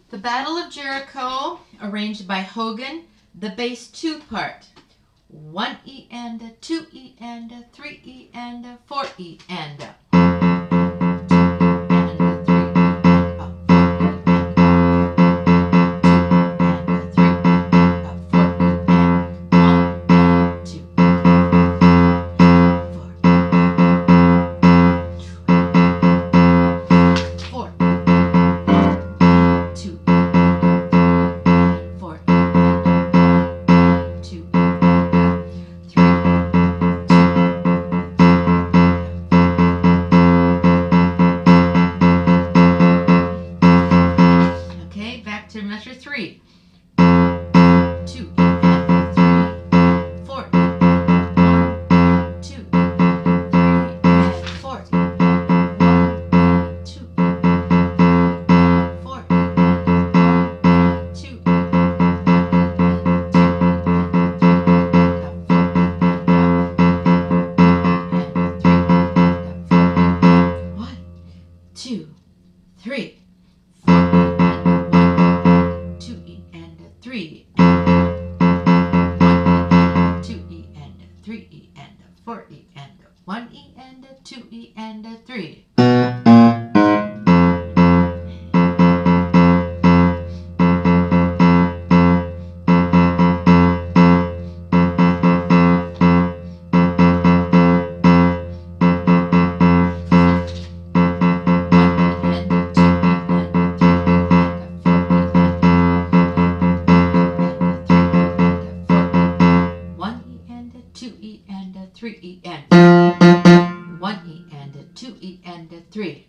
The Battle of Jericho, arranged by Hogan, the bass 2 part. 1E and a 2E and a 3E and a 4E and a. To measure 3. 2 and 3, 4 1, 2, 3 and 4, 1, 2, 4, 2, 1, 2, 3. 3, 2E and 3E and 4E and 1E and 2E and 3. Two E and 3E and 1E and 2E and 3.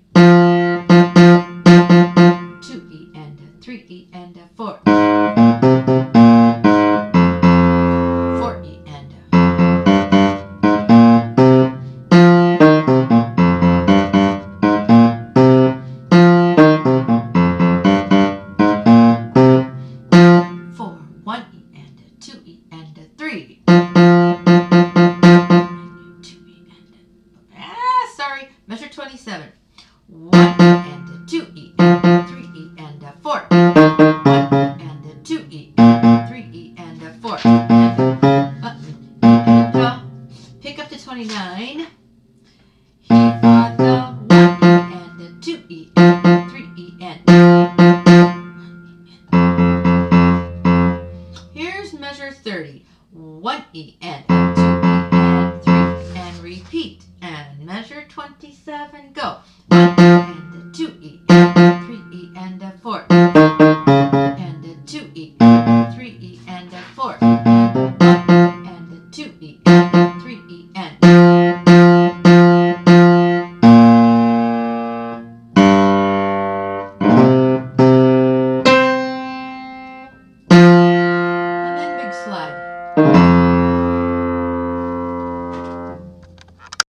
2E and 3E and 4. 4E and 4. 1E and 2E and 3. Measure 27. 1 and 2E and 3E and 4. 1 and 2E and 3E and 4. Pick up to 29. He for the 1E and 2E and 3E and 1E. Here's measure 30. 1E and 2E and 3 and repeat. And measure 27, go. 1 and 2E and 3E and 4. And 2E and 3E and 4. 1 and 2E and 3E and. And then big slide.